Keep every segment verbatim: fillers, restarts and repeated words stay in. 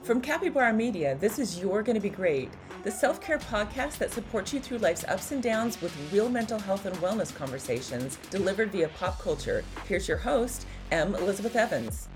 From Capybara Media, this is You're Gonna Be Great, the self-care podcast that supports you through life's ups and downs with real mental health and wellness conversations delivered via pop culture. Here's your host, M. Elizabeth Evans.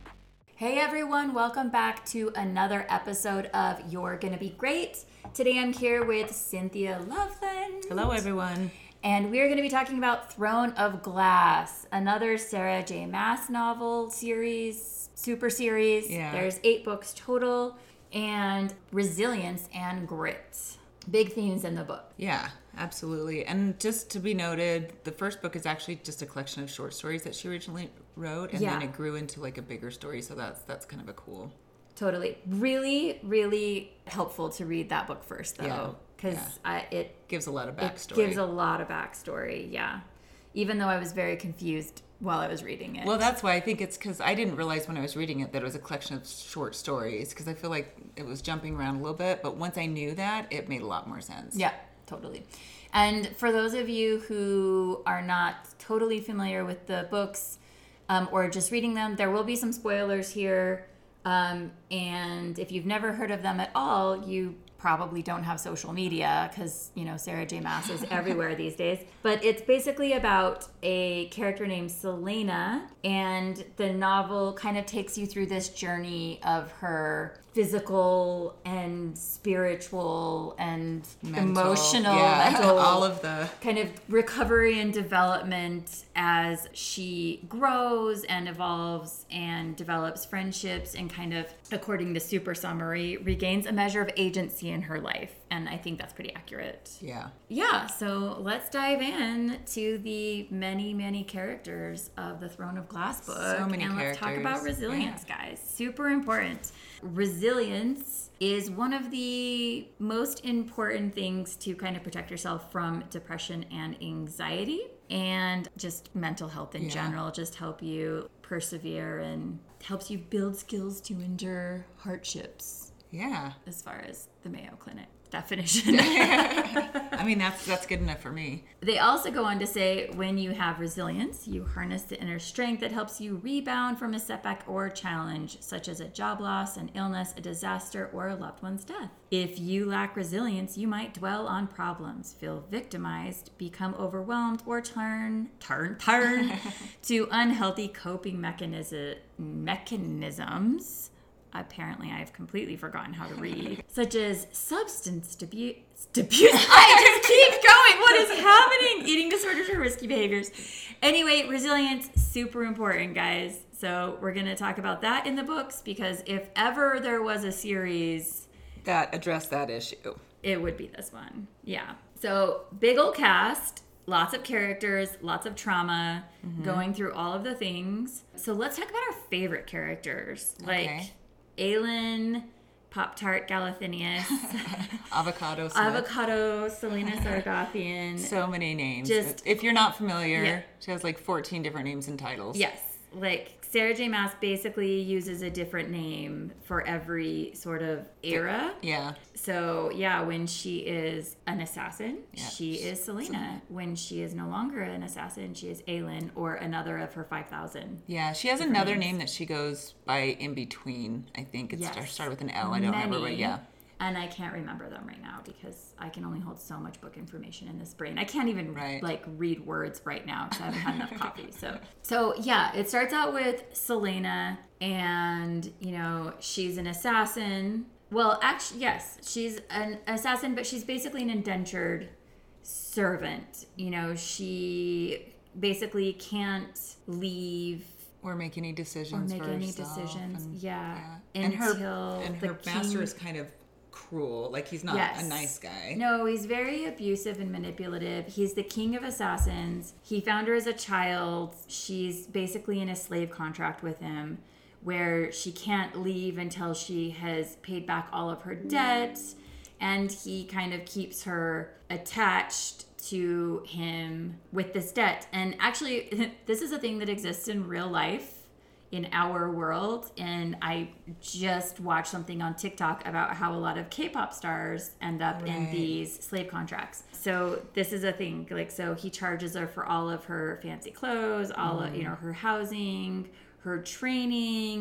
Hey everyone, welcome back to another episode of You're Gonna Be Great. Today I'm here with Cynthia Loveland. Hello everyone. And we're going to be talking about Throne of Glass, another Sarah J. Maas novel series, super series. Yeah. There's eight books total, and resilience and grit. Big themes in the book. Yeah, absolutely. And just to be noted, the first book is actually just a collection of short stories that she originally wrote, and yeah. then it grew into like a bigger story, so that's that's kind of a cool. Totally. Really, really helpful to read that book first, though. Yeah. Because yeah. it gives a lot of backstory. It gives a lot of backstory, yeah. Even though I was very confused while I was reading it. Well, that's why I think it's because I didn't realize when I was reading it that it was a collection of short stories, because I feel like it was jumping around a little bit. But once I knew that, it made a lot more sense. Yeah, totally. And for those of you who are not totally familiar with the books um, or just reading them, there will be some spoilers here. Um, and if you've never heard of them at all, you probably don't have social media because, you know, Sarah J. Maas is everywhere these days. But it's basically about a character named Selena, and the novel kind of takes you through this journey of her physical and spiritual and mental, emotional, yeah, mental, all of the kind of recovery and development as she grows and evolves and develops friendships and kind of, according to Super Summary, regains a measure of agency in her life. And I think that's pretty accurate. Yeah. Yeah, so let's dive in to the many, many characters of the Throne of Glass book. So many and characters. let's talk about resilience, yeah. guys. Super important. Resilience is one of the most important things to kind of protect yourself from depression and anxiety, and just mental health in yeah. general. Just help you persevere and helps you build skills to endure hardships. Yeah. As far as the Mayo Clinic definition. I mean, that's that's good enough for me. They also go on to say, when you have resilience, you harness the inner strength that helps you rebound from a setback or challenge, such as a job loss, an illness, a disaster, or a loved one's death. If you lack resilience, you might dwell on problems, feel victimized, become overwhelmed, or turn, turn, turn to unhealthy coping mechanism, mechanisms. Apparently, I've completely forgotten how to read. Such as substance abuse. Abuse. I just keep going. What is happening? Eating disorders or risky behaviors. Anyway, resilience, super important, guys. So we're going to talk about that in the books, because if ever there was a series that addressed that issue, it would be this one. Yeah. So big old cast. Lots of characters, lots of trauma, mm-hmm. going through all of the things. So let's talk about our favorite characters. Like... Okay. Aelin, Pop-Tart Galathinius, Avocado Smith. Avocado, Selena Sargathian. So many names. Just, if you're not familiar, yeah. she has like fourteen different names and titles. Yes. Like, Sarah J. Maas basically uses a different name for every sort of era. Yeah. So, yeah, when she is an assassin, yeah. she is Selena. Selena. When she is no longer an assassin, she is Aelin, or another of her five thousand. Yeah, she has another names. name that she goes by in between. I think it yes. started with an L. I don't Many. remember, but yeah. And I can't remember them right now because I can only hold so much book information in this brain. I can't even right. like read words right now because I haven't had enough coffee. So, so yeah, it starts out with Selena, and you know she's an assassin. Well, actually, yes, she's an assassin, but she's basically an indentured servant. You know, she basically can't leave. Or make any decisions Or make for any herself. decisions, and, yeah. yeah. And Until her, and the her king... master is kind of cruel. Like, he's not yes. a nice guy. No, he's very abusive and manipulative. He's the king of assassins. He found her as a child. She's basically in a slave contract with him where she can't leave until she has paid back all of her debt. And he kind of keeps her attached to him with this debt. And actually, this is a thing that exists in real life in our world. And I just watched something on TikTok about how a lot of K-pop stars end up right. in these slave contracts. So this is a thing. Like, so he charges her for all of her fancy clothes, all mm. of, you know, her housing, her training,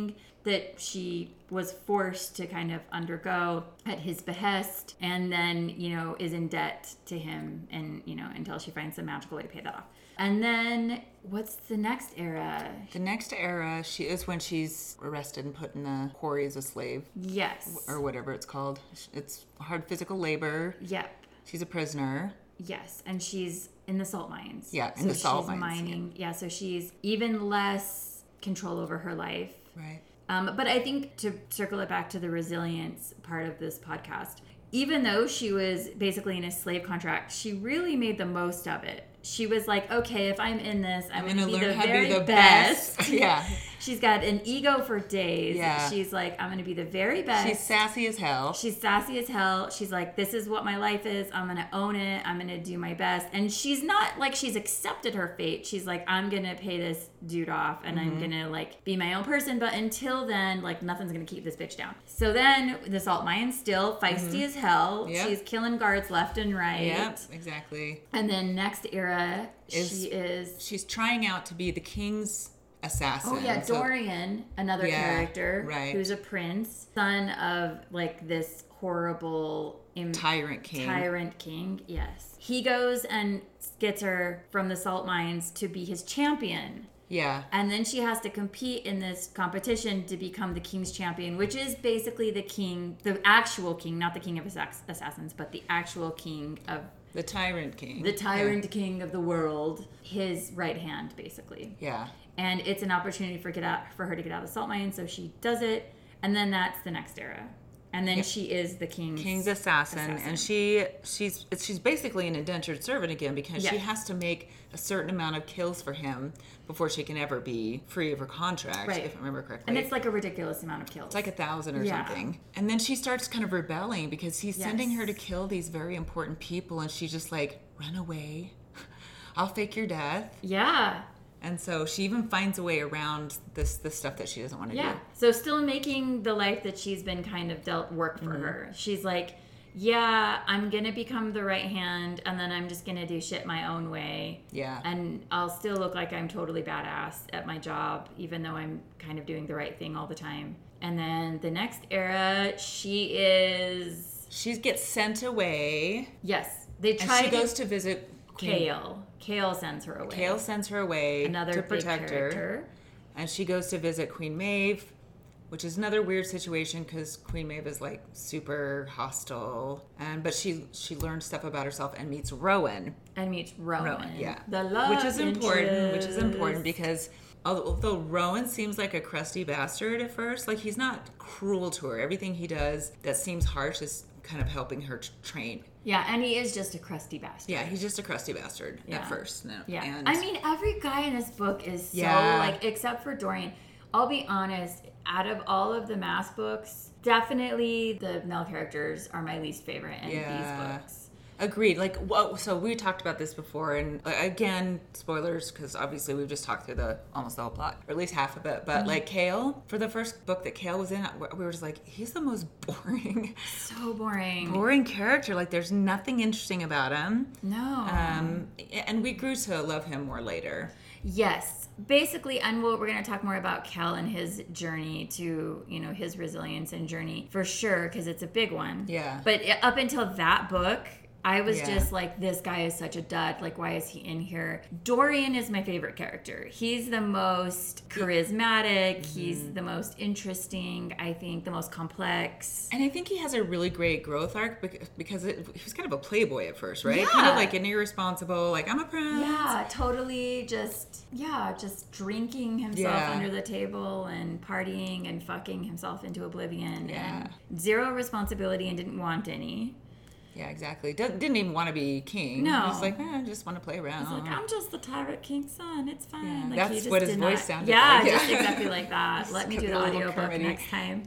that she was forced to kind of undergo at his behest, and then, you know, is in debt to him, and, you know, until she finds some magical way to pay that off. And then what's the next era? The next era she is when she's arrested and put in the quarry as a slave. Yes. Or whatever it's called. It's hard physical labor. Yep. She's a prisoner. Yes, and she's in the salt mines. Yeah, in so the salt she's mines. mining. Yeah. yeah, so she's even less control over her life. Right. Um, but I think to circle it back to the resilience part of this podcast, even though she was basically in a slave contract, she really made the most of it. She was like, okay, if I'm in this, I'm, I'm going to gonna be learn the how to very be the best. best. Yeah. She's got an ego for days. Yeah. She's like, I'm going to be the very best. She's sassy as hell. She's sassy as hell. She's like, this is what my life is. I'm going to own it. I'm going to do my best. And she's not like she's accepted her fate. She's like, I'm going to pay this dude off and mm-hmm. I'm going to like be my own person. But until then, like nothing's going to keep this bitch down. So then the salt mine's still feisty mm-hmm. as hell. Yep. She's killing guards left and right. Yep, exactly. And then next era, is, she is... She's trying out to be the king's assassin. Oh yeah, so, Dorian, another yeah, character, right. who's a prince, son of like this horrible im- tyrant king. Tyrant king, yes. He goes and gets her from the salt mines to be his champion. Yeah. And then she has to compete in this competition to become the king's champion, which is basically the king, the actual king, not the king of assass- assassins, but the actual king of... The tyrant king. The tyrant yeah. king of the world. His right hand, basically. Yeah. And it's an opportunity for get out for her to get out of the salt mine, so she does it, and then that's the next era, and then yep. she is the king's king's assassin, assassin. and she she's she's basically an indentured servant again because yeah. she has to make a certain amount of kills for him before she can ever be free of her contract, right. if I remember correctly. And it's like a ridiculous amount of kills. It's like a thousand or yeah. something. And then she starts kind of rebelling because he's yes. sending her to kill these very important people, and she's just like, run away. I'll fake your death. Yeah. And so she even finds a way around this this stuff that she doesn't want to yeah. do. So still making the life that she's been kind of dealt work for mm-hmm. her. She's like, yeah, I'm going to become the right hand, and then I'm just going to do shit my own way. Yeah. And I'll still look like I'm totally badass at my job, even though I'm kind of doing the right thing all the time. And then the next era, she is... She gets sent away. Yes. They try and she to... goes to visit... Kale. Kale sends her away. Kale sends her away another to protect her. Character. And she goes to visit Queen Maeve, which is another weird situation because Queen Maeve is like super hostile. And but she she learns stuff about herself and meets Rowan. And meets Rowan. Rowan, yeah. The love Which is important. interest. Which is important because although Rowan seems like a crusty bastard at first, like he's not cruel to her. Everything he does that seems harsh is kind of helping her t- train. Yeah, and he is just a crusty bastard. Yeah, he's just a crusty bastard yeah. at first. No. Yeah. And I mean, every guy in this book is so, yeah. like, except for Dorian. I'll be honest, out of all of the Mass books, definitely the male characters are my least favorite in yeah. these books. Agreed. Like, well, so we talked about this before, and uh, again, spoilers, because obviously we've just talked through the almost the whole plot, or at least half of it. But mm-hmm. like Kale, for the first book that Kale was in, we were just like, he's the most boring, so boring, boring character. Like, there's nothing interesting about him. No. Um, and we grew to love him more later. Yes. Basically, and we'll, we're going to talk more about Kel and his journey to, you know, his resilience and journey for sure, because it's a big one. Yeah. But up until that book, I was yeah. just like, this guy is such a dud. Like, why is he in here? Dorian is my favorite character. He's the most charismatic. Mm-hmm. He's the most interesting. I think the most complex. And I think he has a really great growth arc because it, he was kind of a playboy at first, right? Yeah. Kind of like an irresponsible, like, I'm a prince. Yeah, totally just, yeah, just drinking himself yeah. under the table and partying and fucking himself into oblivion. Yeah. And zero responsibility and didn't want any. Yeah, exactly. D- didn't even want to be king. No. He was like, eh, I just want to play around. He's like, I'm just the tyrant king's son. It's fine. Yeah, like, that's he just what his did voice not... sounded yeah, like. Yeah, just exactly like that. Let me do the audiobook Kermit-y. next time.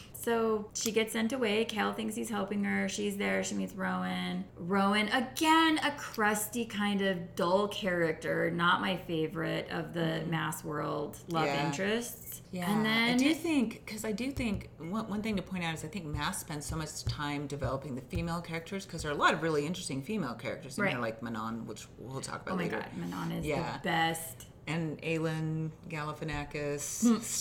So she gets sent away. Kel thinks he's helping her. She's there. She meets Rowan. Rowan, again, a crusty kind of dull character. Not my favorite of the mm. Mass World love yeah. interests. Yeah, and then I do think, because I do think, one, one thing to point out is I think Mass spends so much time developing the female characters, because there are a lot of really interesting female characters in right. there, like Manon, which we'll talk about oh my later. God, Manon is yeah. the best. and Aelin Galifianakis,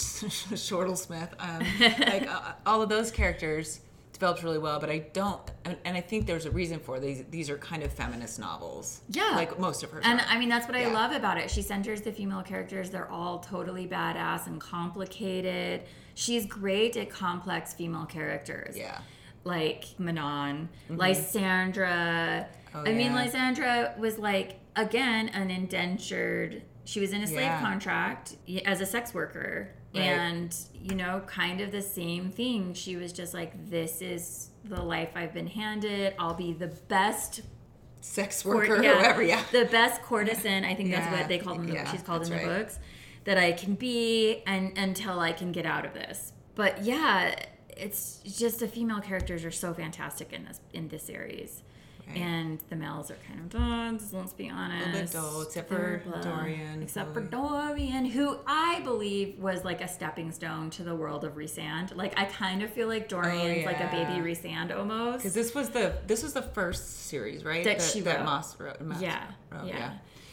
Shortle Smith, um, like uh, all of those characters developed really well. But I don't, and, and I think there's a reason for these. These are kind of feminist novels. Yeah, like most of her. And are. I mean, that's what yeah. I love about it. She centers the female characters. They're all totally badass and complicated. She's great at complex female characters. Yeah. Like Manon, mm-hmm. Lysandra. Oh, I mean, yeah. Lysandra was like, again, an indentured, she was in a slave Yeah. contract as a sex worker. Right. And, you know, kind of the same thing. She was just like, this is the life I've been handed. I'll be the best sex worker court, or yeah, whatever, yeah. The best courtesian, I think that's Yeah. what they called in the, Yeah, she's called in the that's right. books, that I can be and until I can get out of this. But yeah, it's just the female characters are so fantastic in this in this series. Right. And the males are kind of dull, let's be honest. A little bit dull, except for Blah. Dorian. Except who... for Dorian, who I believe was like a stepping stone to the world of Rhysand. Like, I kind of feel like Dorian's oh, yeah. like a baby Rhysand almost. Because this was the this was the first series, right? That, that she that wrote. Moss wrote. Moss Yeah, wrote, yeah. yeah.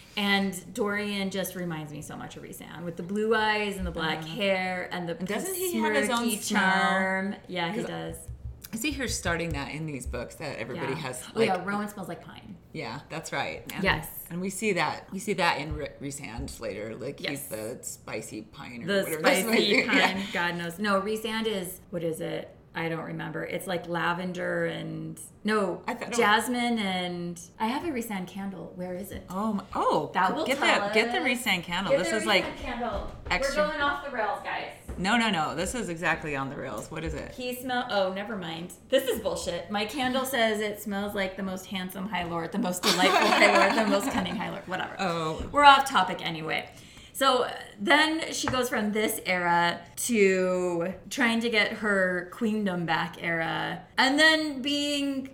And Dorian just reminds me so much of Rhysand with the blue eyes and the black uh, hair and the and doesn't he have his own charm? smell? Yeah, he does. I see her starting that in these books that everybody Yeah. has. Oh Like, yeah, Rowan smells like pine. yeah, that's right. And, Yes. and we see that we see that in R- Rhysand later. Like Yes. he's the spicy pine or The whatever. That's spicy what- pine, yeah. God knows. No, Rhysand is, what is it? I don't remember. It's like lavender and no, I thought- no. jasmine and I have a Rhysand candle. Where is it? Oh, my, oh, That will get tell that, get the us. Rhysand candle. Get This the is like Rhysand candle. extra- We're going off the rails, guys. no, no, no. This is exactly on the rails. What is it? He smell. Oh, never mind. This is bullshit. My candle says it smells like the most handsome High Lord, the most delightful High Lord, the most cunning High Lord. Whatever. Oh. We're off topic anyway. So then she goes from this era to trying to get her queendom back era, and then being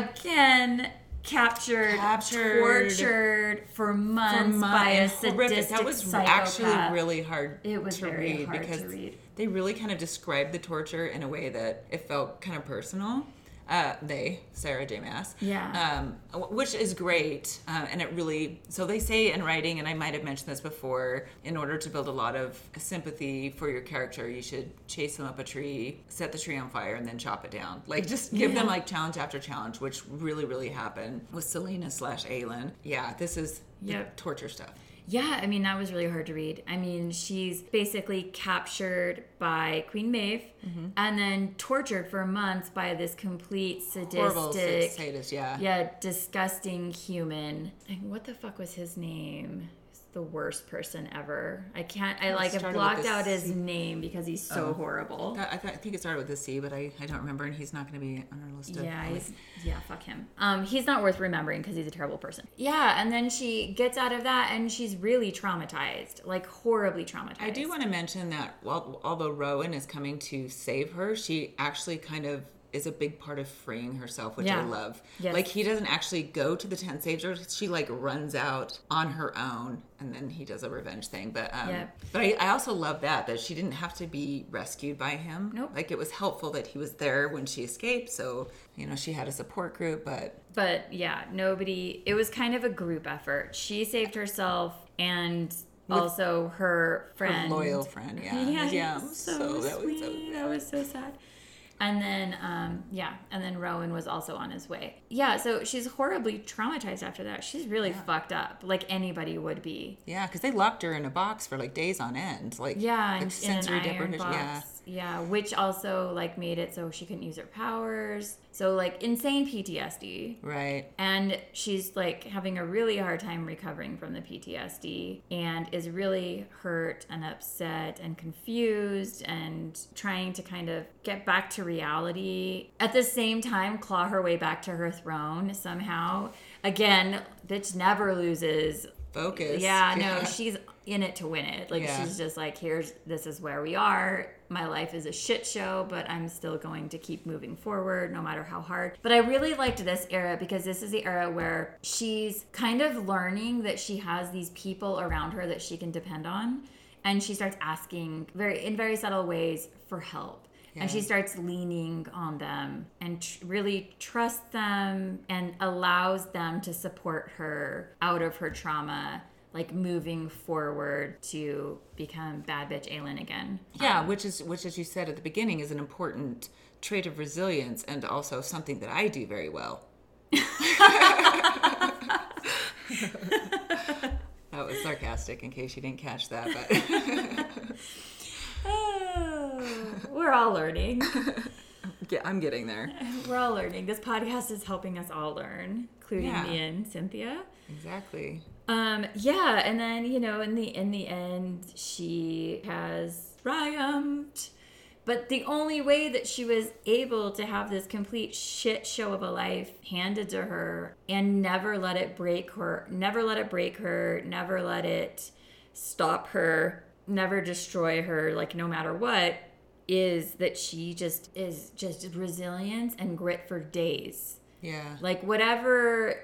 again captured, Captured. tortured for months, For mon- by a and horrific. sadistic That was psychopath. actually really hard It was to very read hard because to read. they really kind of described the torture in a way that it felt kind of personal. Uh, they, Sarah J. Maas. Yeah. Um, w- which is great. Uh, and it really, so they say in writing, and I might have mentioned this before, in order to build a lot of sympathy for your character, you should chase them up a tree, set the tree on fire, and then chop it down. Like, just give Yeah. them, like, challenge after challenge, which really, really happened with Selena slash Aelin. Yeah, this is the Yep. torture stuff. Yeah, I mean, that was really hard to read. I mean, she's basically captured by Queen Maeve Mm-hmm. and then tortured for months by this complete Horrible sadistic, sadist, yeah. yeah, disgusting human. And what the fuck was his name? He's the worst person ever. I can't, I It like, I started blocked with a out his C. name because he's so Oh. horrible. I, th- I think it started with a C, but I, I don't remember, and he's not going to be on our list of... Yeah, he's, yeah, fuck him. Um, he's not worth remembering because he's a terrible person. Yeah, and then she gets out of that and she's really traumatized, like horribly traumatized. I do want to mention that while, although Rowan is coming to save her, she actually kind of is a big part of freeing herself, which Yeah. I love. Yes. Like, he doesn't actually go to the tent, saves her. She, like, runs out on her own, and then he does a revenge thing. But um, Yeah. but I, I also love that, that she didn't have to be rescued by him. Nope. Like, it was helpful that he was there when she escaped, so, you know, she had a support group, but... But yeah, nobody, it was kind of a group effort. She saved herself and also her friend. Her loyal friend, yeah. Yeah, yeah. he's so, so that sweet. was so that was so sad. And then, um, yeah, and then Rowan was also on his way. Yeah, so she's horribly traumatized after that. She's really Yeah. fucked up, like anybody would be. Yeah, because they locked her in a box for like days on end. Like Yeah, like in, in sensory an iron deprivation. box. Yeah. Yeah, which also like made it so she couldn't use her powers. So like insane P T S D. Right. And she's like having a really hard time recovering from the P T S D and is really hurt and upset and confused and trying to kind of get back to reality. At the same time, claw her way back to her throne somehow. Again, bitch never loses Focus. yeah, no, she's in it to win it. Like, Yeah. she's just like, here's, this is where we are. My life is a shit show, but I'm still going to keep moving forward no matter how hard. But I really liked this era because this is the era where she's kind of learning that she has these people around her that she can depend on. And she starts asking very in very subtle ways for help. Yeah. And she starts leaning on them and tr- really trusts them and allows them to support her out of her trauma like moving forward to become bad bitch Aelin again. Yeah, which is which, as you said at the beginning, is an important trait of resilience and also something that I do very well. That was sarcastic in case you didn't catch that, but oh, we're all learning. Yeah, I'm getting there. We're all learning. This podcast is helping us all learn, including Yeah. me and Cynthia. Exactly. Um, yeah, and then, you know, in the in the end, she has triumphed. But the only way that she was able to have this complete shit show of a life handed to her and never let it break her, never let it break her, never let it stop her, never destroy her, like no matter what, is that she just is just resilience and grit for days. Yeah. Like whatever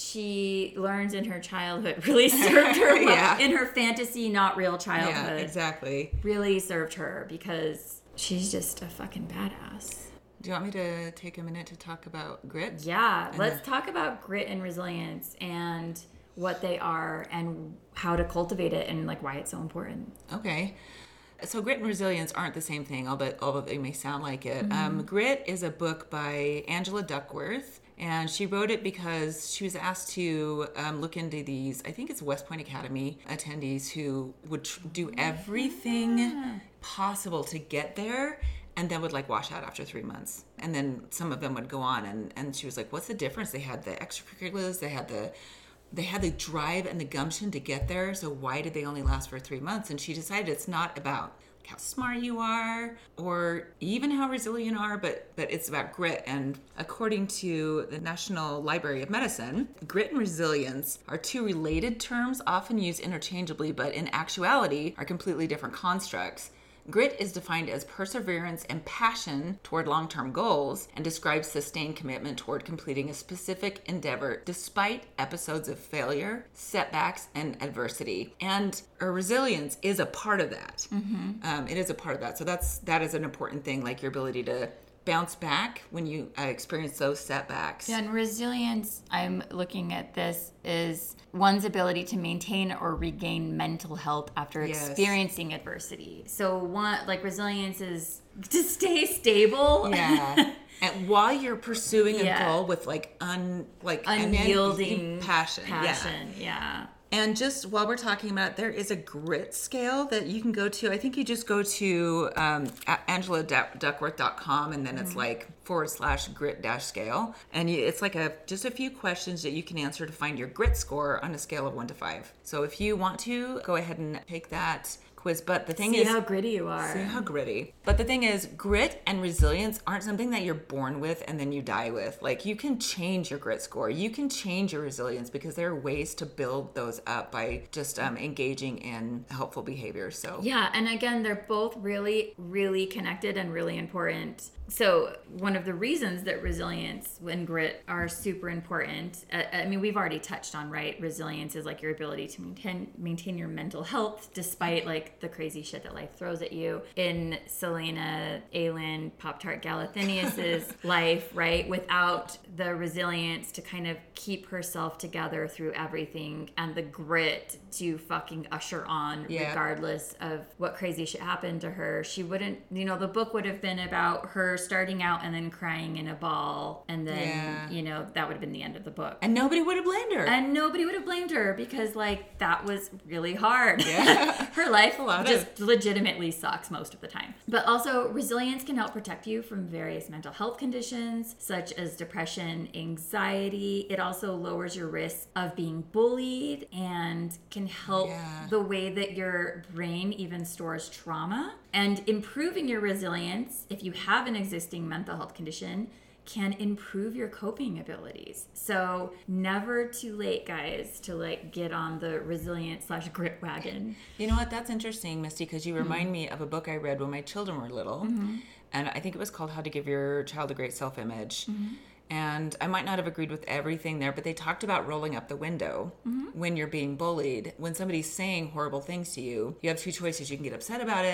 she learns in her childhood really served her well. Yeah. In her fantasy, not real childhood. Yeah, exactly. Really served her because she's just a fucking badass. Do you want me to take a minute to talk about grit? Yeah, And let's the- talk about grit and resilience and what they are and how to cultivate it and like why it's so important. Okay. So grit and resilience aren't the same thing, although, although they may sound like it. Mm-hmm. Um, Grit is a book by Angela Duckworth, and she wrote it because she was asked to um, look into these, I think it's West Point Academy attendees who would tr- do everything yeah. possible to get there and then would like wash out after three months. And then some of them would go on, and, and she was like, what's the difference? They had the extracurriculars, they had the They had the drive and the gumption to get there, so why did they only last for three months? And she decided it's not about how smart you are or even how resilient you are, but, but it's about grit. And according to the National Library of Medicine, grit and resilience are two related terms often used interchangeably, but in actuality are completely different constructs. Grit is defined as perseverance and passion toward long-term goals and describes sustained commitment toward completing a specific endeavor despite episodes of failure, setbacks, and adversity. And our resilience is a part of that. Mm-hmm. Um, it is a part of that. So that's that is an important thing, like your ability to bounce back when you uh, experience those setbacks. Yeah, and resilience, I'm looking at this, is one's ability to maintain or regain mental health after Yes. experiencing adversity. So one, like resilience is to stay stable. Yeah. And while you're pursuing a Yeah. goal with like un like Unyielding passion. passion. Yeah. yeah. And just while we're talking about it, there is a grit scale that you can go to. I think you just go to um, angela duckworth dot com and then it's like forward slash grit dash scale. And you, it's like a just a few questions that you can answer to find your grit score on a scale of one to five. So if you want to, go ahead and take that quiz. But the thing See is, how gritty you are. See how gritty. But the thing is, grit and resilience aren't something that you're born with and then you die with. Like, you can change your grit score. You can change your resilience because there are ways to build those up by just um, engaging in helpful behavior. So Yeah, and again, they're both really, really connected and really important. So one of the reasons that resilience and grit are super important, uh, I mean, we've already touched on, right? Resilience is like your ability to maintain maintain your mental health despite like the crazy shit that life throws at you. In Selena, Aelin, Pop-Tart Galathinius's life, right? Without the resilience to kind of keep herself together through everything and the grit to fucking usher on Yeah. regardless of what crazy shit happened to her, she wouldn't, you know, the book would have been about her starting out and then crying in a ball, and then Yeah. you know that would have been the end of the book, and nobody would have blamed her. and nobody would have blamed her because like that was really hard. Yeah. Her life a lot just of- legitimately sucks most of the time. But also resilience can help protect you from various mental health conditions such as depression, anxiety. It also lowers your risk of being bullied and can help Yeah. the way that your brain even stores trauma. And improving your resilience, if you have an existing mental health condition, can improve your coping abilities. So never too late, guys, to like get on the resilient slash grit wagon. You know what? That's interesting, Misty, because you remind mm-hmm. me of a book I read when my children were little. Mm-hmm. And I think it was called How to Give Your Child a Great Self-Image. Mm-hmm. And I might not have agreed with everything there, but they talked about rolling up the window mm-hmm. when you're being bullied. When somebody's saying horrible things to you, you have two choices. You can get upset about it,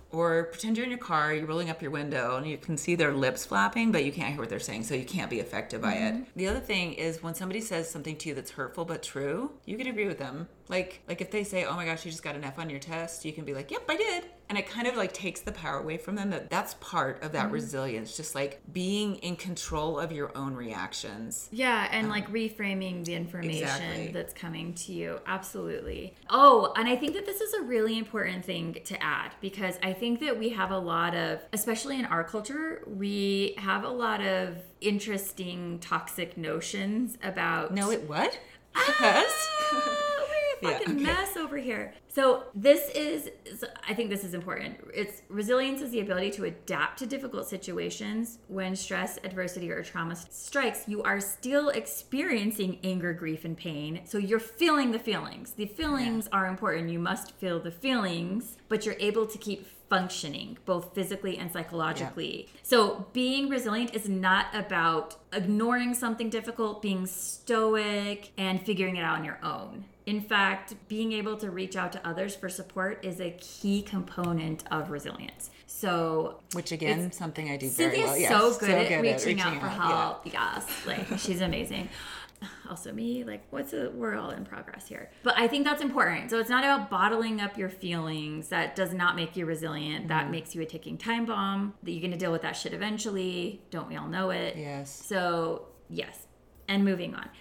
Or pretend you're in your car, you're rolling up your window, and you can see their lips flapping, but you can't hear what they're saying, so you can't be affected by mm-hmm. it. The other thing is when somebody says something to you that's hurtful but true, you can agree with them. Like, like if they say, oh my gosh, you just got an F on your test, you can be like, yep, I did. And it kind of like takes the power away from them. That that's part of that mm-hmm. resilience, just like being in control of your own reactions. Yeah, and um, like reframing the information exactly. that's coming to you. Absolutely. Oh, and I think that this is a really important thing to add, because I think that we have a lot of, especially in our culture, we have a lot of interesting toxic notions about... No, it what? Yes. Fucking yeah, okay. mess over here. So this is, I think this is important. It's resilience is the ability to adapt to difficult situations. When stress, adversity, or trauma strikes, you are still experiencing anger, grief, and pain. So you're feeling the feelings. The feelings yeah. are important. You must feel the feelings, but you're able to keep functioning both physically and psychologically. Yeah. So being resilient is not about ignoring something difficult, being stoic, and figuring it out on your own. In fact, being able to reach out to others for support is a key component of resilience. So, which again, something I do Cynthia's very well. Cynthia's yes, so good so at good reaching, at reaching out for out, help. Yeah. Yes, like she's amazing. Also me, like what's a, we're all in progress here. But I think that's important. So it's not about bottling up your feelings. That does not make you resilient. Mm-hmm. That makes you a ticking time bomb. That you're going to deal with that shit eventually. Don't we all know it? Yes. So yes. And moving on.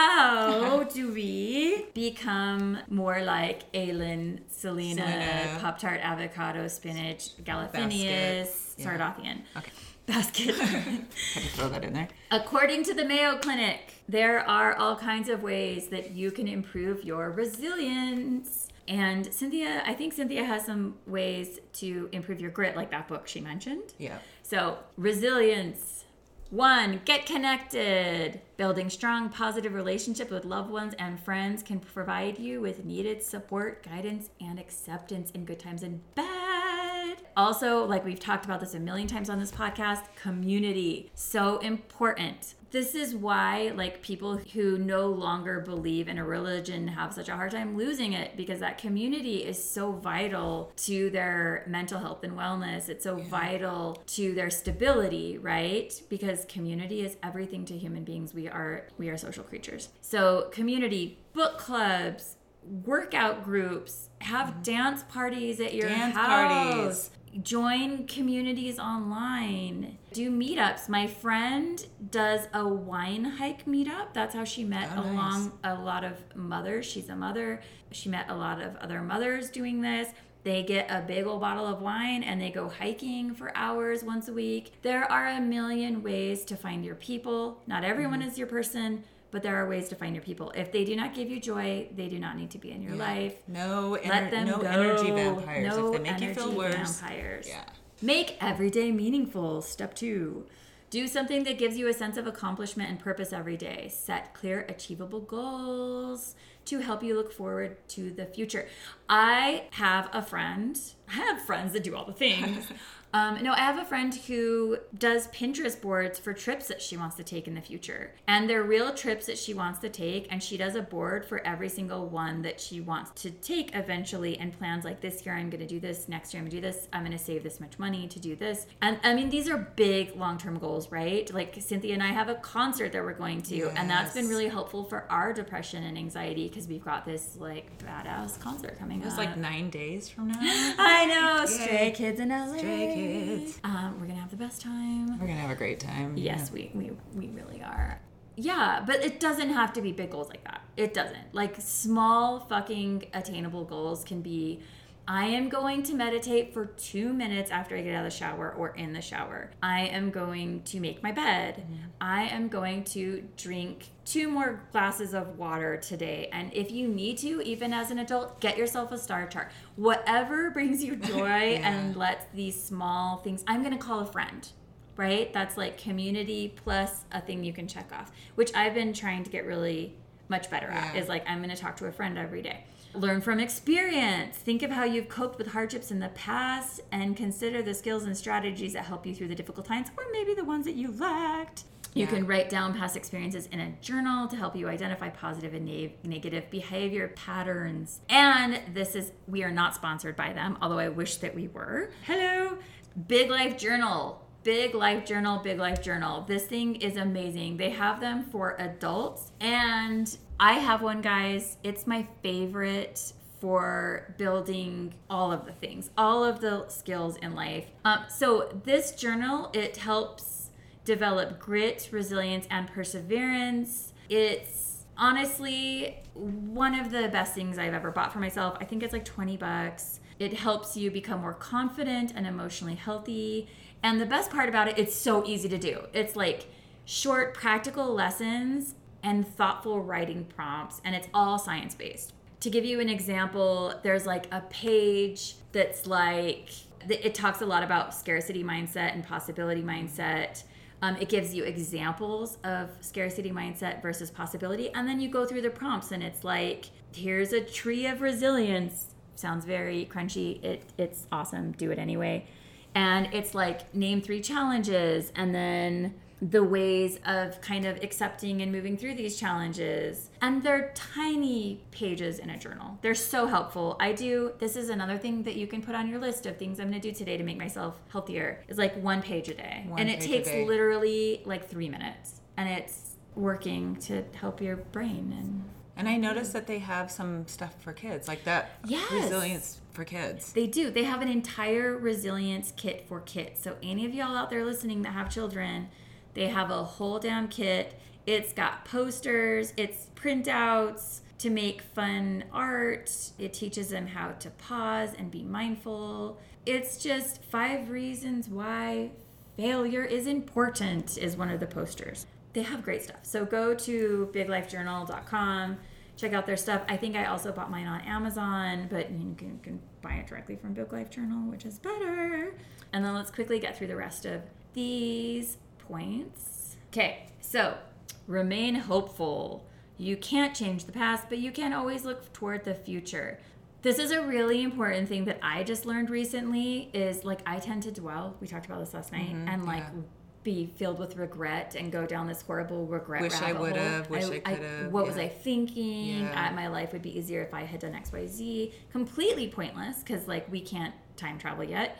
How do we become more like Aylin, Selena, Selena. Pop-Tart, avocado, spinach, Galathinius, yeah. Sardothian? Okay. Basket. Had to throw that in there. According to the Mayo Clinic, there are all kinds of ways that you can improve your resilience. And Cynthia, I think Cynthia has some ways to improve your grit, like that book she mentioned. Yeah. So, resilience. One, get connected. Building strong, positive relationships with loved ones and friends can provide you with needed support, guidance, and acceptance in good times and bad. Also, like we've talked about this a million times on this podcast, community. So important. This is why, like, people who no longer believe in a religion have such a hard time losing it, because that community is so vital to their mental health and wellness. It's so yeah. vital to their stability, right? Because community is everything to human beings. We are we are social creatures. So community, book clubs, workout groups, have mm-hmm. dance parties at your dance house. Parties. Join communities online. Do meetups. My friend does a wine hike meetup. That's how she met oh, along nice. a lot of mothers. She's a mother. She met a lot of other mothers doing this. They get a big old bottle of wine and they go hiking for hours once a week. There are a million ways to find your people. Not everyone mm. is your person, but there are ways to find your people. If they do not give you joy, they do not need to be in your yeah. life. No, ener- Let them no go. energy vampires. No if they make you feel worse. Vampires. Yeah. Make every day meaningful. Step two. Do something that gives you a sense of accomplishment and purpose every day. Set clear, achievable goals to help you look forward to the future. I have a friend. I have friends that do all the things. Um, no, I have a friend who does Pinterest boards for trips that she wants to take in the future. And they're real trips that she wants to take. And she does a board for every single one that she wants to take eventually, and plans like, this year I'm going to do this, next year I'm going to do this, I'm going to save this much money to do this. And I mean, these are big long-term goals, right? Like Cynthia and I have a concert that we're going to. Yes. And that's been really helpful for our depression and anxiety, because we've got this like badass concert coming up. It's like nine days from now. I know. Stray Kids in L A. Stray Kids. Um, we're gonna have the best time. We're gonna have a great time. Yes, yeah. we, we we really are. Yeah, but it doesn't have to be big goals like that. It doesn't. Like small fucking attainable goals can be, I am going to meditate for two minutes after I get out of the shower or in the shower. I am going to make my bed. Mm-hmm. I am going to drink two more glasses of water today. And if you need to, even as an adult, get yourself a star chart. Whatever brings you joy yeah. and lets these small things, I'm going to call a friend, right? That's like community plus a thing you can check off, which I've been trying to get really much better yeah. at, is like, I'm going to talk to a friend every day. Learn from experience. Think of how you've coped with hardships in the past and consider the skills and strategies that help you through the difficult times, or maybe the ones that you lacked. You Yeah. can write down past experiences in a journal to help you identify positive and ne- negative behavior patterns. And this is, we are not sponsored by them, although I wish that we were. Hello. Big Life Journal. Big Life Journal, Big Life Journal. This thing is amazing. They have them for adults, and I have one, guys. It's my favorite for building all of the things, all of the skills in life. Um, so this journal, it helps develop grit, resilience, and perseverance. It's honestly one of the best things I've ever bought for myself. I think it's like twenty bucks. It helps you become more confident and emotionally healthy. And the best part about it, it's so easy to do. It's like short, practical lessons and thoughtful writing prompts, and it's all science-based. To give you an example, there's like a page that's like, it talks a lot about scarcity mindset and possibility mindset. Um, it gives you examples of scarcity mindset versus possibility, and then you go through the prompts, and it's like, here's a tree of resilience. Sounds very crunchy. It, it's awesome. Do it anyway. And it's like, name three challenges, and then the ways of kind of accepting and moving through these challenges. And they're tiny pages in a journal. They're so helpful. I do, this is another thing that you can put on your list of things I'm going to do today to make myself healthier, is like one page a day. One and it page a takes day. literally like three minutes. And it's working to help your brain. And And I noticed that they have some stuff for kids, like that Yes. resilience for kids. They do. They have an entire resilience kit for kids. So any of y'all out there listening that have children, they have a whole damn kit. It's got posters, it's printouts to make fun art. It teaches them how to pause and be mindful. It's just five reasons why failure is important is one of the posters. They have great stuff. So go to big life journal dot com. Check out their stuff. I think I also bought mine on Amazon, but you can, you can buy it directly from Big Life Journal, which is better. And then let's quickly get through the rest of these points. Okay, so remain hopeful. You can't change the past, but you can always look toward the future. This is a really important thing that I just learned recently is like I tend to dwell. We talked about this last night. Mhm, and like yeah. be filled with regret and go down this horrible regret Wish I rabbit hole. would've, wish I could've, What was yeah. I thinking? Yeah. Uh, my life would be easier if I had done X, Y, Z. Completely pointless because like we can't time travel yet.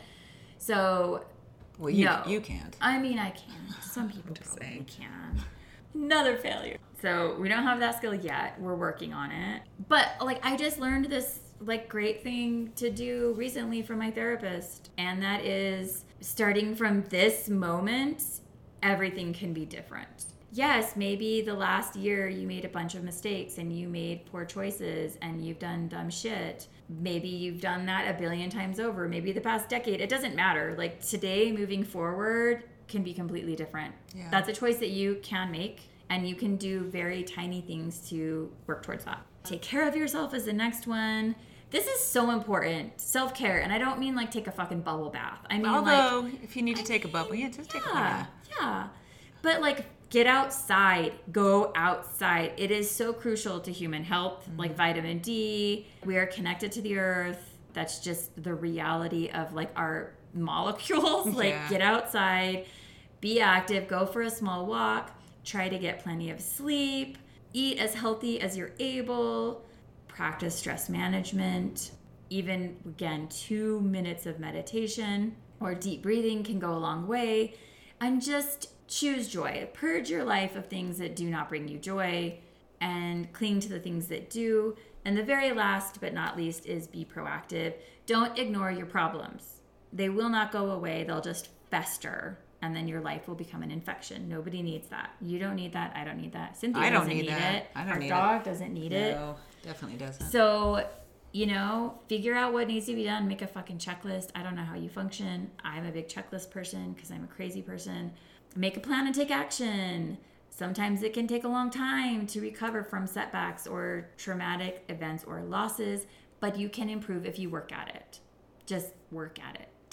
So Well, you no. you can't. I mean, I can. Some people just probably saying. can. Another failure. So we don't have that skill yet. We're working on it. But like I just learned this like great thing to do recently from my therapist, and that is starting from this moment, everything can be different. Yes, maybe the last year you made a bunch of mistakes and you made poor choices and you've done dumb shit. Maybe you've done that a billion times over. Maybe the past decade. It doesn't matter. Like today, moving forward can be completely different. Yeah. That's a choice that you can make, and you can do very tiny things to work towards that. Take care of yourself is the next one. This is so important. Self-care. And I don't mean like take a fucking bubble bath. I mean Although, like... if you need to take a bubble, yeah, just take a Yeah, bubble. yeah. But like get outside, go outside. It is so crucial to human health, Mm-hmm. like vitamin D. We are connected to the earth. That's just the reality of like our molecules. Like Yeah. get outside, be active, go for a small walk, try to get plenty of sleep, eat as healthy as you're able, practice stress management. Even again, two minutes of meditation or deep breathing can go a long way. And just choose joy. Purge your life of things that do not bring you joy and cling to the things that do. And the very last but not least is be proactive. Don't ignore your problems. They will not go away. They'll just fester, and then your life will become an infection. Nobody needs that. You don't need that. I don't need that. Cynthia I don't doesn't need need, that. it. I don't Our need dog doesn't need it. No, definitely doesn't. So, you know, figure out what needs to be done. Make a fucking checklist. I don't know how you function. I'm a big checklist person because I'm a crazy person. Make a plan and take action. Sometimes it can take a long time to recover from setbacks or traumatic events or losses, but you can improve if you work at it. Just work at it.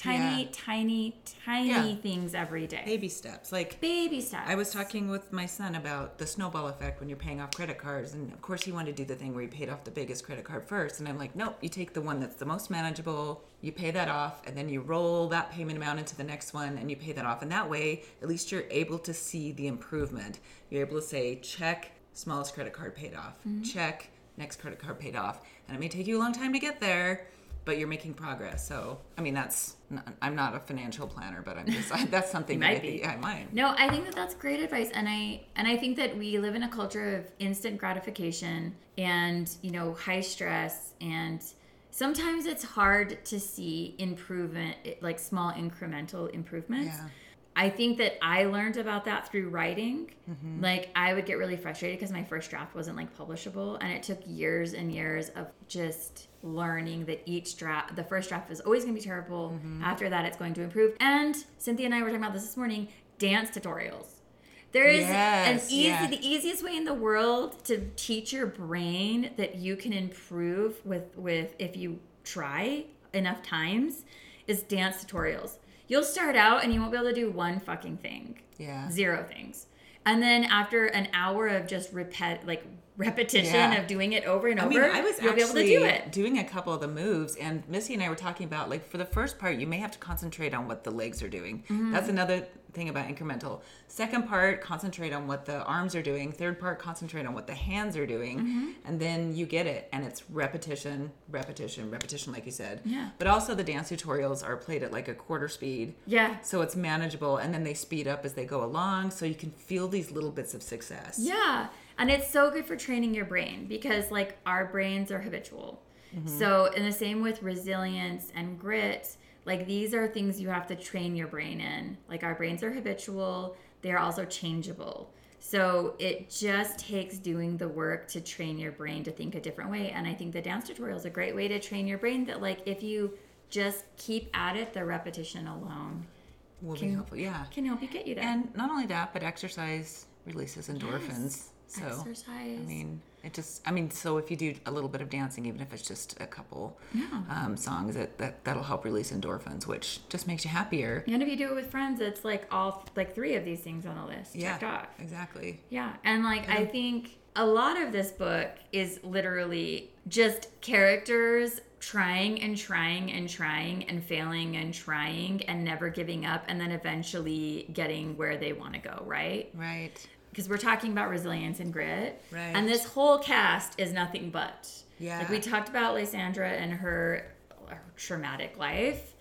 Tiny, Yeah. tiny, tiny Yeah. things every day. Baby steps. Like, Baby steps. I was talking with my son about the snowball effect when you're paying off credit cards. And of course, he wanted to do the thing where he paid off the biggest credit card first. And I'm like, nope, you take the one that's the most manageable, you pay that off, and then you roll that payment amount into the next one and you pay that off. And that way, at least you're able to see the improvement. You're able to say, check, smallest credit card paid off. Mm-hmm. Check, next credit card paid off. And it may take you a long time to get there, but you're making progress. So, I mean, that's, not, I'm not a financial planner, but I'm just, I, that's something that I think I might. No, I think that that's great advice. And I, and I think that we live in a culture of instant gratification and, you know, high stress. And sometimes it's hard to see improvement, like small incremental improvements. Yeah. I think that I learned about that through writing. Mm-hmm. Like, I would get really frustrated because my first draft wasn't like publishable, and it took years and years of just learning that each draft, the first draft is always going to be terrible. Mm-hmm. After that, it's going to improve. And Cynthia and I were talking about this this morning, dance tutorials. There is yes, an easy, yeah. the easiest way in the world to teach your brain that you can improve with, with if you try enough times is dance tutorials. You'll start out and you won't be able to do one fucking thing. Yeah. Zero things. And then after an hour of just repet, like repetition yeah. of doing it over and I over, mean, I was you'll be able to do it. Doing a couple of the moves, and Missy and I were talking about, like, for the first part, you may have to concentrate on what the legs are doing. Mm-hmm. That's another thing about incremental. Second part, concentrate on what the arms are doing. Third part, concentrate on what the hands are doing. Mm-hmm. And then you get it. And it's repetition, repetition, repetition, like you said. Yeah. But also the dance tutorials are played at like a quarter speed. Yeah. So it's manageable. And then they speed up as they go along. So you can feel these little bits of success. Yeah. And it's so good for training your brain because, like, our brains are habitual. Mm-hmm. So in the same with resilience and grit, like, these are things you have to train your brain in. Like, our brains are habitual. They're also changeable. So it just takes doing the work to train your brain to think a different way. And I think the dance tutorial is a great way to train your brain that, like, if you just keep at it, the repetition alone will can, be helpful. Yeah. Can help you get you there. And not only that, but exercise releases endorphins. Yes. So, exercise. I mean, it just, I mean, so if you do a little bit of dancing, even if it's just a couple yeah. um, songs, that, that, that'll help release endorphins, which just makes you happier. And if you do it with friends, it's like all, like three of these things on the list Yeah, checked off. Exactly. Yeah. And like, I think a lot of this book is literally just characters trying and trying and trying and failing and trying and never giving up and then eventually getting where they want to go, right? Right. Because we're talking about resilience and grit. Right. And this whole cast is nothing but. Yeah. Like, we talked about Lysandra and her, her traumatic life.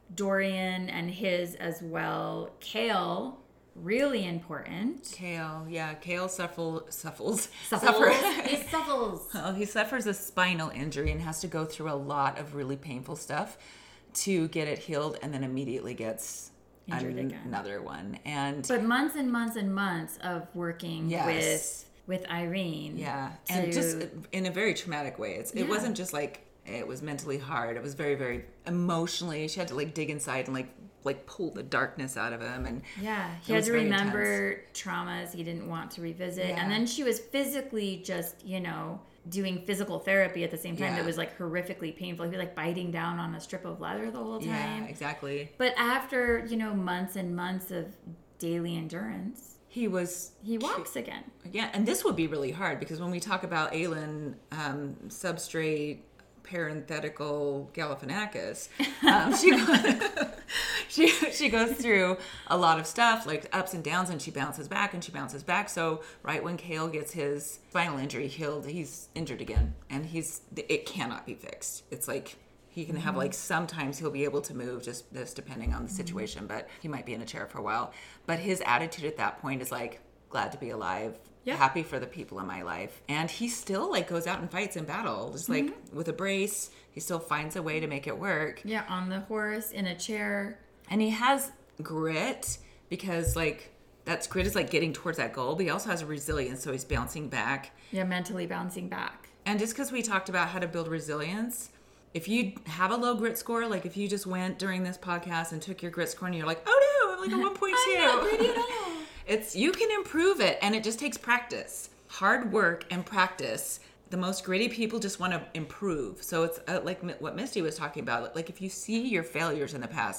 Dorian and his as well. Kale, really important. Kale, yeah. Kale suffles, suffles, Suffles. He suffles. Well, he suffers a spinal injury and has to go through a lot of really painful stuff to get it healed, and then immediately gets Injured an- again. another one. And But months and months and months of working Yes. with with Irene. yeah, to- and just in a very traumatic way. It's, Yeah. It wasn't just like it was mentally hard. It was very, very emotionally. She had to like dig inside and like like pull the darkness out of him. And Yeah, he it had was to very remember traumas he didn't want to revisit. Yeah. And then she was physically just, you know, doing physical therapy at the same time Yeah. that was like horrifically painful. He'd be like biting down on a strip of leather the whole time. Yeah, exactly. But after, you know, months and months of daily endurance, He was he walks again. Yeah, and this would be really hard because when we talk about Aelin, um, substrate, parenthetical Galifianakis, um, she, goes, she she goes through a lot of stuff, like ups and downs, and she bounces back and she bounces back. So right when Kale gets his spinal injury healed, he's injured again, and he's it cannot be fixed. It's like he can have like sometimes he'll be able to move, just this depending on the situation, but he might be in a chair for a while. But his attitude at that point is like, glad to be alive. Yeah. Happy for the people in my life. And he still like goes out and fights in battle, just like mm-hmm. with a brace. He still finds a way to make it work. Yeah, on the horse, in a chair. And he has grit because like that's grit is like getting towards that goal, but he also has a resilience, so he's bouncing back. Yeah, mentally bouncing back. And just because we talked about how to build resilience, if you have a low grit score, like if you just went during this podcast and took your grit score and you're like, oh no, I'm like a one point two. I'm not gritty at all. It's, you can improve it, and it just takes practice. Hard work and practice. The most gritty people just want to improve. So it's uh, like what Misty was talking about. Like if you see your failures in the past,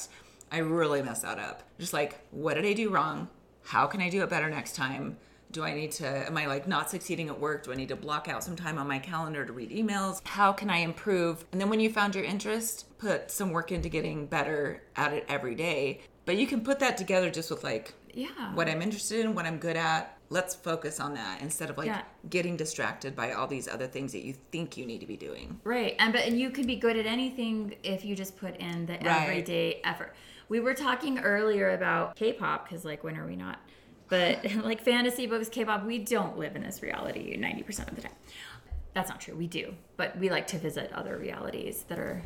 I really messed that up. Just like, what did I do wrong? How can I do it better next time? Do I need to, am I like not succeeding at work? Do I need to block out some time on my calendar to read emails? How can I improve? And then when you found your interest, put some work into getting better at it every day. But you can put that together just with like, yeah, what I'm interested in, what I'm good at. Let's focus on that instead of like yeah. getting distracted by all these other things that you think you need to be doing. Right. And but and you could be good at anything if you just put in the Right. everyday effort. We were talking earlier about K-pop, because like, when are we not? But like fantasy books, K-pop, we don't live in this reality ninety percent of the time. That's not true. We do. But we like to visit other realities that are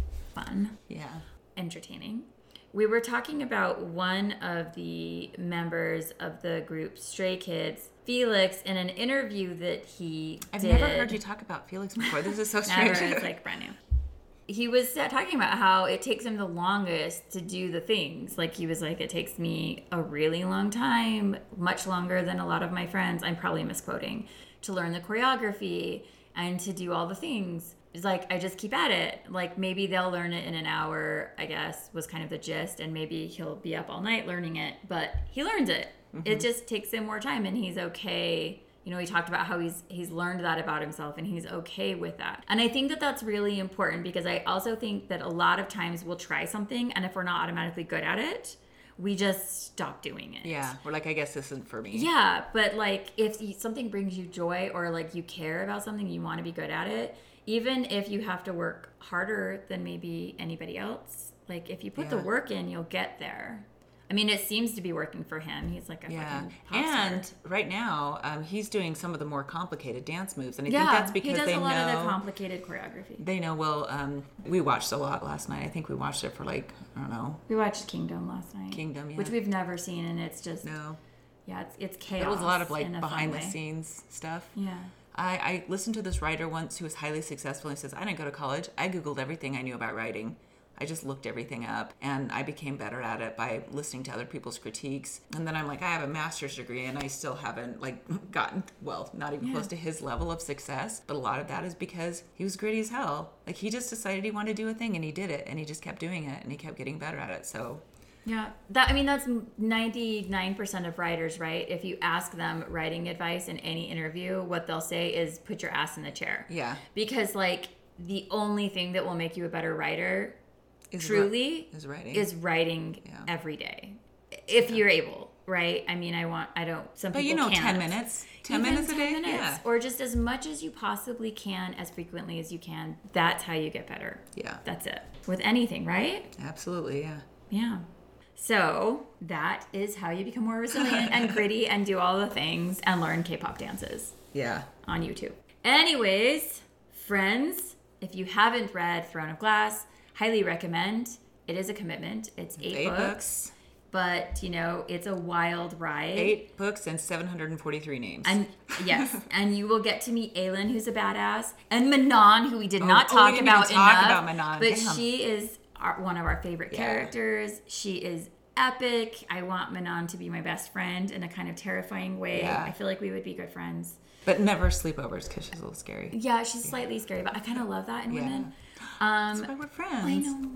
fun. Yeah. Entertaining. We were talking about one of the members of the group Stray Kids, Felix, in an interview that he I've did. never heard you talk about Felix before. This is so strange. Never. It's like brand new. He was talking about how it takes him the longest to do the things. Like, he was like, it takes me a really long time, much longer than a lot of my friends, I'm probably misquoting, to learn the choreography and to do all the things. It's like, I just keep at it. Like, maybe they'll learn it in an hour, I guess, was kind of the gist. And maybe he'll be up all night learning it. But he learns it. Mm-hmm. It just takes him more time, and he's okay. You know, he talked about how he's he's learned that about himself, and he's okay with that. And I think that that's really important, because I also think that a lot of times we'll try something, and if we're not automatically good at it, we just stop doing it. Yeah, we're like, I guess this isn't for me. Yeah, but like, if something brings you joy, or like you care about something, you want to be good at it, even if you have to work harder than maybe anybody else, like if you put Yeah. the work in, you'll get there. I mean, it seems to be working for him. He's like a Yeah, fucking pop star. and right now um, he's doing some of the more complicated dance moves, and I yeah, think that's because he does they a lot know of the complicated choreography. they know. Well, um, we watched a lot last night. I think we watched it for like I don't know. We watched Kingdom last night. Kingdom, yeah. Which we've never seen, and it's just No, yeah, it's it's chaos. it was a lot of like in a behind fun the way. scenes stuff. Yeah. I, I listened to this writer once who was highly successful. He says, I didn't go to college. I Googled everything I knew about writing. I just looked everything up, and I became better at it by listening to other people's critiques. And then I'm like, I have a master's degree, and I still haven't like gotten, well, not even Yeah. close to his level of success. But a lot of that is because he was gritty as hell. Like, he just decided he wanted to do a thing, and he did it, and he just kept doing it, and he kept getting better at it. So Yeah, that I mean that's ninety-nine percent of writers, right? If you ask them writing advice in any interview, what they'll say is put your ass in the chair. yeah, Because like the only thing that will make you a better writer is truly is writing. is writing Yeah. every day. If you're able, right? I mean, I want I don't some But people you know, can't. ten minutes, ten Even minutes a day, ten minutes, yeah, or just as much as you possibly can, as frequently as you can. That's how you get better. yeah, That's it. With anything, right? absolutely, yeah. Yeah. So that is how you become more resilient and gritty and do all the things and learn K-pop dances Yeah. on YouTube. Anyways, friends, if you haven't read Throne of Glass, highly recommend. It is a commitment. It's eight, Eight books, books. but you know, it's a wild ride. Eight books and seven hundred forty-three names. And yes, and you will get to meet Aylin, who's a badass, and Manon, who we did not oh, talk we didn't about even talk enough. about Manon. But Damn. she is our, one of our favorite Yeah. characters. She is epic. I want Manon to be my best friend in a kind of terrifying way. Yeah. I feel like we would be good friends. But never sleepovers because she's a little scary. Yeah, she's slightly scary, but I kind of love that in Yeah. women. Um, That's why we're friends. I know.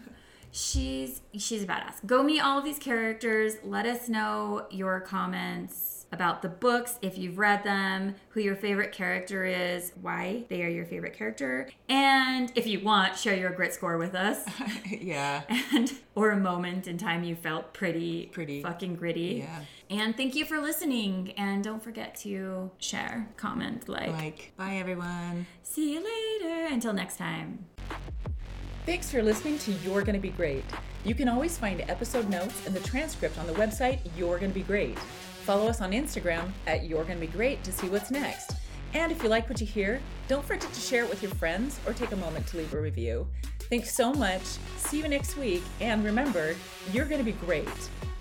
She's she's a badass. Go meet all of these characters. Let us know your comments about the books, if you've read them, who your favorite character is, why they are your favorite character, and if you want, share your grit score with us, Yeah. and or a moment in time you felt pretty, Pretty. fucking gritty. Yeah. And thank you for listening. And don't forget to share, comment, like. Like, bye everyone. See you later. Until next time. Thanks for listening to You're Gonna Be Great. You can always find episode notes and the transcript on the website You're Gonna Be Great. Follow us on Instagram at You're Gonna Be Great to see what's next. And if you like what you hear, don't forget to share it with your friends or take a moment to leave a review. Thanks so much. See you next week. And remember, you're gonna be great.